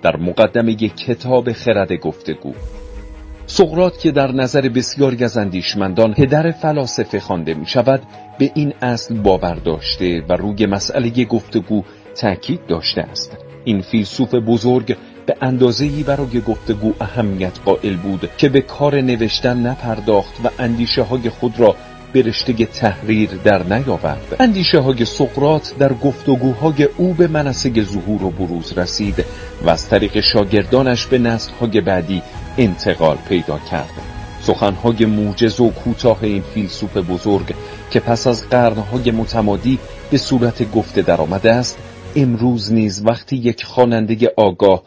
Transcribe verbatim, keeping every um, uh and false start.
در مقدمه کتاب خرد گفتگو. سقراط که در نظر بسیاری از اندیشمندان پدر فلاسفه خوانده می شود، به این اصل باور داشته و روی مسئله گفتگو تأکید داشته است. این فیلسوف بزرگ به اندازه‌ای برای گفتگو اهمیت قائل بود که به کار نوشتن نپرداخت و اندیشه های خود را به رشته تحریر در نیاورد. اندیشه های سقراط در گفتگوهای او به منصه ظهور و بروز رسید و از طریق شاگردانش به نسل‌های بعدی انتقال پیدا کرد. سخنهای موجز و کوتاه این فیلسوف بزرگ که پس از قرنهای متمادی به صورت گفته در آمده است، امروز نیز وقتی یک خواننده آگاه